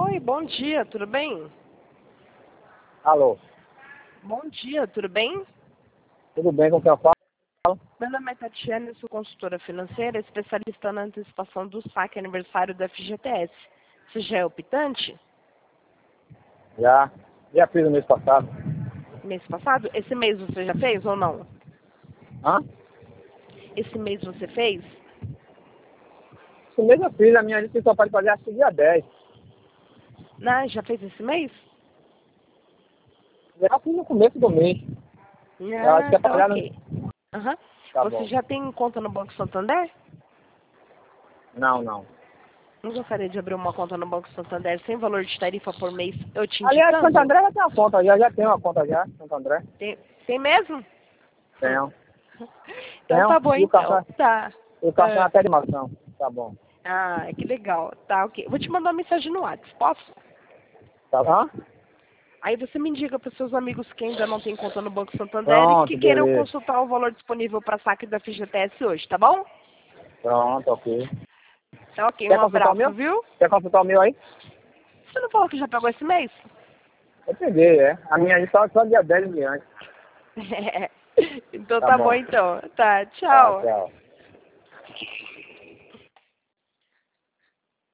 Oi, bom dia, tudo bem? Alô, Bom dia, tudo bem? tudo bem com quem eu falo? Meu nome é Tatiana, sou consultora financeira, especialista na antecipação do saque aniversário da FGTS. Você já é optante? Já fiz no mês passado. Mês passado? Esse mês você já fez ou não? Hã? Esse mês você fez? Esse mês eu fiz, a minha lista só pode fazer acho que dia 10. Não, já fez esse mês? Já fiz no começo do mês. Eu acho que é Tá pagar ok. no... Aham. Tá Você bom. já tem conta no Banco Santander? Não. Não gostaria de abrir uma conta no Banco Santander sem valor de tarifa por mês, eu te Aliás, Santo indicando? André já tem uma conta, já tem uma conta já, Santo André. Tem mesmo? Tenho. Então tá Tenho. bom E então. Tá. o cartão até de maçã. Tá bom. Ah, que legal. Tá, ok. Vou te mandar uma mensagem no WhatsApp, posso? Tá bom? Aí você me indica para os seus amigos que ainda não têm conta no Banco Santander e que Pronto, queiram beleza. consultar o valor disponível para saque da FGTS hoje, tá bom? Pronto, ok. Tá ok, Quer um consultar o abraço, meu? viu? Quer consultar o meu aí? Você não falou que já pagou esse mês? Eu peguei, é. A minha lista só dia 10 em diante. Então Tá tá bom bom. então. Tá, Tá, tchau. tchau.